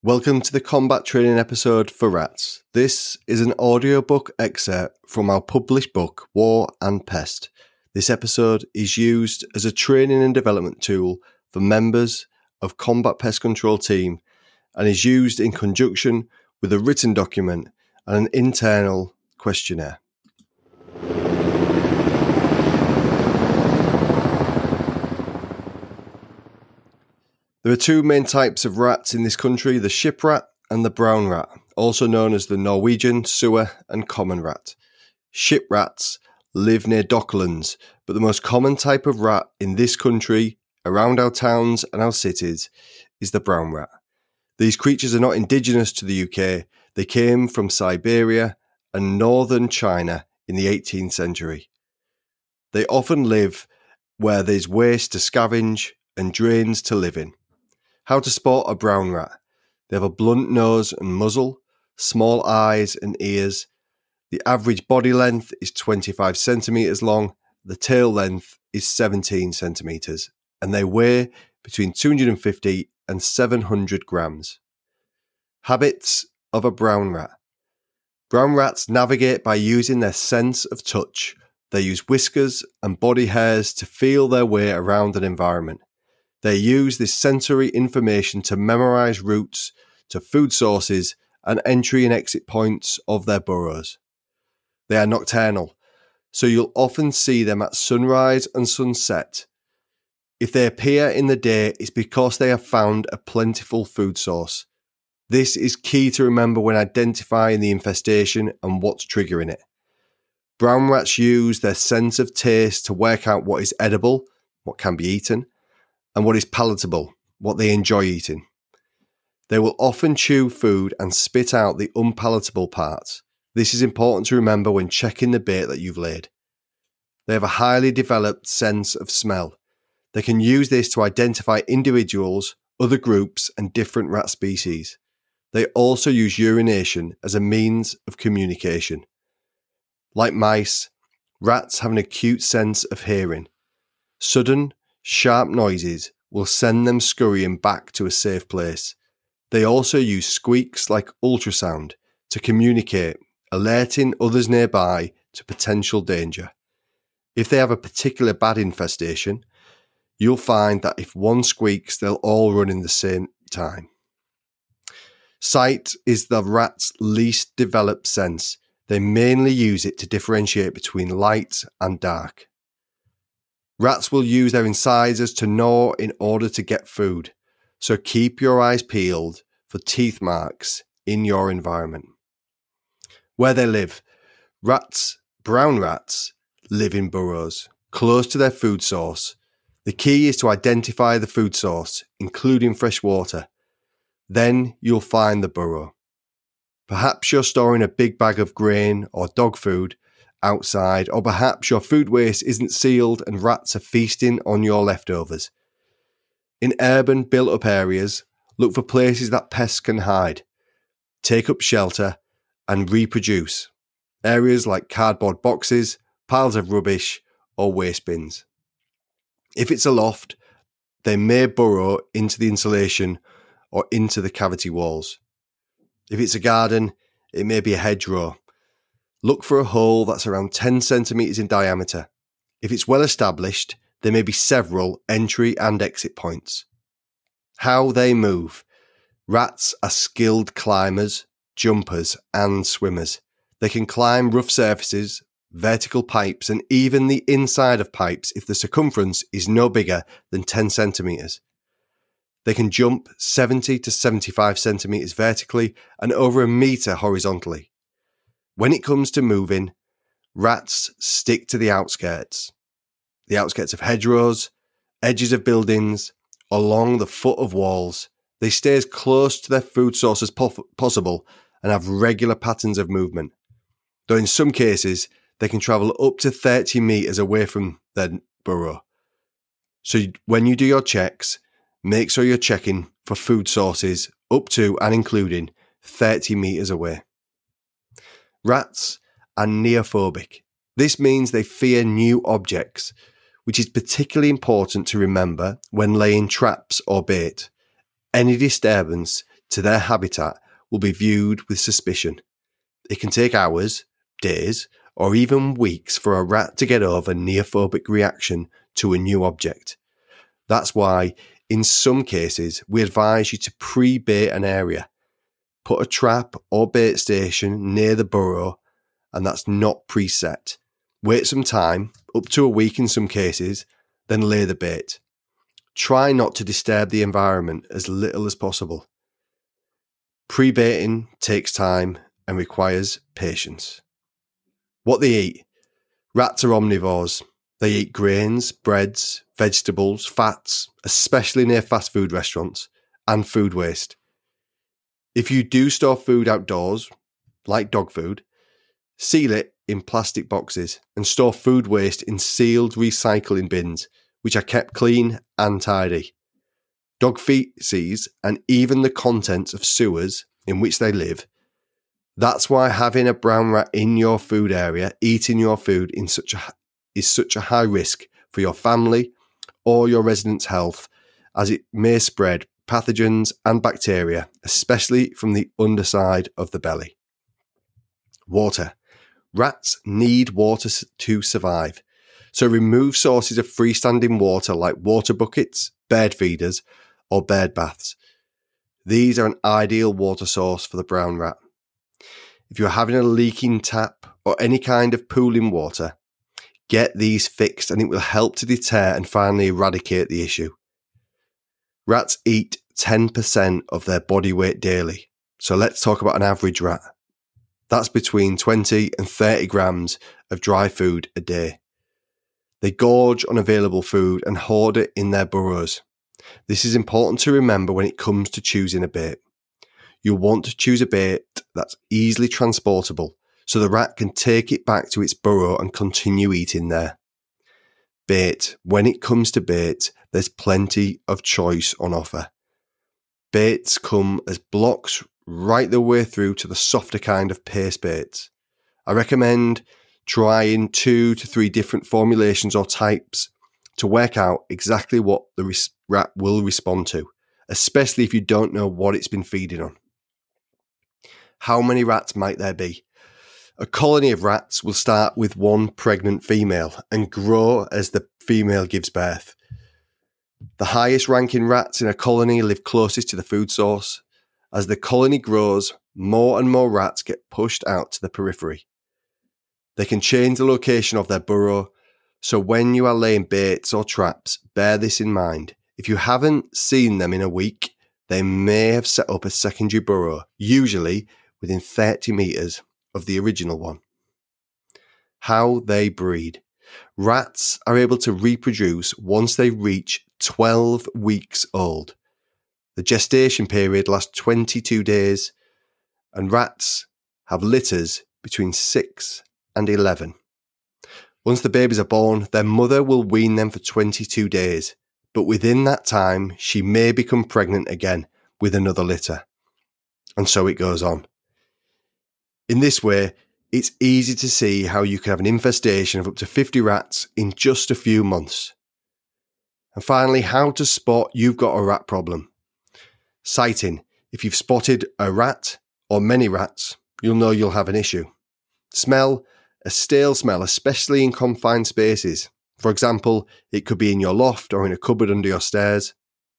Welcome to the combat training episode for rats. This is an audiobook excerpt from our published book, War and Pest. This episode is used as a training and development tool for members of Combat Pest Control team and is used in conjunction with a written document and an internal questionnaire. There are two main types of rats in this country, the ship rat and the brown rat, also known as the Norwegian, sewer and common rat. Ship rats live near docklands, but the most common type of rat in this country, around our towns and our cities, is the brown rat. These creatures are not indigenous to the UK. They came from Siberia and northern China in the 18th century. They often live where there's waste to scavenge and drains to live in. How to spot a brown rat. They have a blunt nose and muzzle, small eyes and ears. The average body length is 25 centimetres long. The tail length is 17 centimetres. And they weigh between 250 and 700 grams. Habits of a brown rat. Brown rats navigate by using their sense of touch. They use whiskers and body hairs to feel their way around an environment. They use this sensory information to memorise routes to food sources and entry and exit points of their burrows. They are nocturnal, so you'll often see them at sunrise and sunset. If they appear in the day, it's because they have found a plentiful food source. This is key to remember when identifying the infestation and what's triggering it. Brown rats use their sense of taste to work out what is edible, what can be eaten, and what is palatable, what they enjoy eating. They will often chew food and spit out the unpalatable parts. This is important to remember when checking the bait that you've laid. They have a highly developed sense of smell. They can use this to identify individuals, other groups, and different rat species. They also use urination as a means of communication. Like mice, rats have an acute sense of hearing. Sudden, sharp noises will send them scurrying back to a safe place. They also use squeaks like ultrasound to communicate, alerting others nearby to potential danger. If they have a particular bad infestation, you'll find that if one squeaks, they'll all run in the same time. Sight is the rat's least developed sense. They mainly use it to differentiate between light and dark. Rats will use their incisors to gnaw in order to get food, so keep your eyes peeled for teeth marks in your environment. Where they live. Rats, brown rats, live in burrows, close to their food source. The key is to identify the food source, including fresh water. Then you'll find the burrow. Perhaps you're storing a big bag of grain or dog food outside, or perhaps your food waste isn't sealed and rats are feasting on your leftovers. In urban built-up areas, look for places that pests can hide, take up shelter and reproduce. Areas like cardboard boxes, piles of rubbish or waste bins. If it's a loft, they may burrow into the insulation or into the cavity walls. If it's a garden, it may be a hedgerow. Look for a hole that's around 10 centimetres in diameter. If it's well established, there may be several entry and exit points. How they move. Rats are skilled climbers, jumpers and swimmers. They can climb rough surfaces, vertical pipes and even the inside of pipes if the circumference is no bigger than 10 centimetres. They can jump 70 to 75 centimetres vertically and over a metre horizontally. When it comes to moving, rats stick to the outskirts of hedgerows, edges of buildings, along the foot of walls. They stay as close to their food source as possible and have regular patterns of movement. Though in some cases, they can travel up to 30 metres away from their burrow. So when you do your checks, make sure you're checking for food sources up to and including 30 metres away. Rats are neophobic. This means they fear new objects, which is particularly important to remember when laying traps or bait. Any disturbance to their habitat will be viewed with suspicion. It can take hours, days, or even weeks for a rat to get over neophobic reaction to a new object. That's why, in some cases, we advise you to pre-bait an area. Put a trap or bait station near the burrow, and that's not preset. Wait some time, up to a week in some cases, then lay the bait. Try not to disturb the environment as little as possible. Pre-baiting takes time and requires patience. What they eat. Rats are omnivores. They eat grains, breads, vegetables, fats, especially near fast food restaurants, and food waste. If you do store food outdoors, like dog food, seal it in plastic boxes and store food waste in sealed recycling bins, which are kept clean and tidy. Dog feces and even the contents of sewers in which they live. That's why having a brown rat in your food area, eating your food is such a high risk for your family or your residents' health, as it may spread pathogens and bacteria, especially from the underside of the belly. Water. Rats need water to survive, so remove sources of freestanding water like water buckets, bird feeders, or bird baths. These are an ideal water source for the brown rat. If you're having a leaking tap or any kind of pooling water, get these fixed and it will help to deter and finally eradicate the issue. Rats eat 10% of their body weight daily, so let's talk about an average rat. That's between 20 and 30 grams of dry food a day. They gorge on available food and hoard it in their burrows. This is important to remember when it comes to choosing a bait. You'll want to choose a bait that's easily transportable so the rat can take it back to its burrow and continue eating there. Bait. When it comes to bait, there's plenty of choice on offer. Baits come as blocks right the way through to the softer kind of paste baits. I recommend trying 2 to 3 different formulations or types to work out exactly what the rat will respond to, especially if you don't know what it's been feeding on. How many rats might there be? A colony of rats will start with one pregnant female and grow as the female gives birth. The highest ranking rats in a colony live closest to the food source. As the colony grows, more and more rats get pushed out to the periphery. They can change the location of their burrow, so when you are laying baits or traps, bear this in mind. If you haven't seen them in a week, they may have set up a secondary burrow, usually within 30 metres of the original one. How they breed. Rats are able to reproduce once they reach 12 weeks old. The gestation period lasts 22 days, and rats have litters between 6 and 11. Once the babies are born, their mother will wean them for 22 days, but within that time, she may become pregnant again with another litter. And so it goes on. In this way, it's easy to see how you can have an infestation of up to 50 rats in just a few months. And finally, how to spot you've got a rat problem. Sighting. If you've spotted a rat or many rats, you'll know you'll have an issue. Smell. A stale smell, especially in confined spaces. For example, it could be in your loft or in a cupboard under your stairs.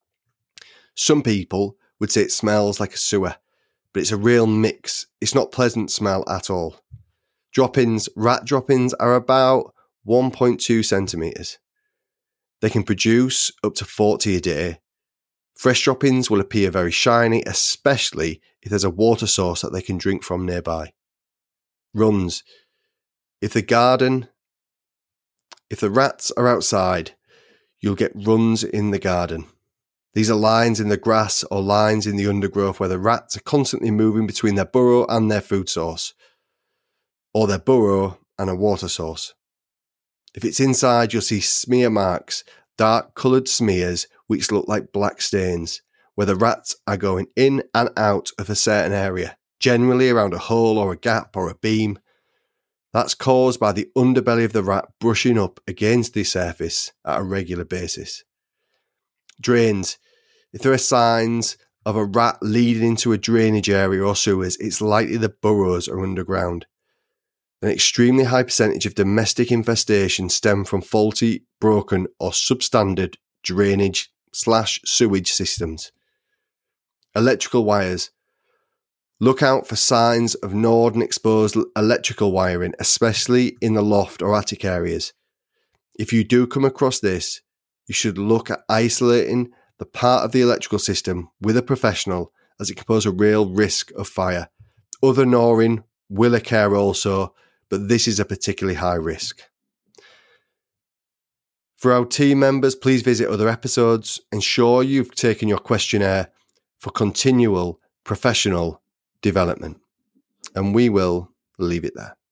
Some people would say it smells like a sewer, but it's a real mix. It's not pleasant smell at all. Droppings. Rat droppings are about 1.2 centimetres. They can produce up to 40 a day. Fresh droppings will appear very shiny, especially if there's a water source that they can drink from nearby. Runs. If the rats are outside, you'll get runs in the garden. These are lines in the grass or lines in the undergrowth where the rats are constantly moving between their burrow and their food source, or their burrow and a water source. If it's inside, you'll see smear marks, dark coloured smears which look like black stains, where the rats are going in and out of a certain area, generally around a hole or a gap or a beam. That's caused by the underbelly of the rat brushing up against the surface at a regular basis. Drains. If there are signs of a rat leading into a drainage area or sewers, it's likely the burrows are underground. An extremely high percentage of domestic infestation stem from faulty, broken or substandard drainage/sewage systems. Electrical wires. Look out for signs of gnawed and exposed electrical wiring, especially in the loft or attic areas. If you do come across this, you should look at isolating the part of the electrical system with a professional, as it can pose a real risk of fire. Other gnawing will occur also, but this is a particularly high risk. For our team members, please visit other episodes. Ensure you've taken your questionnaire for continual professional development. And we will leave it there.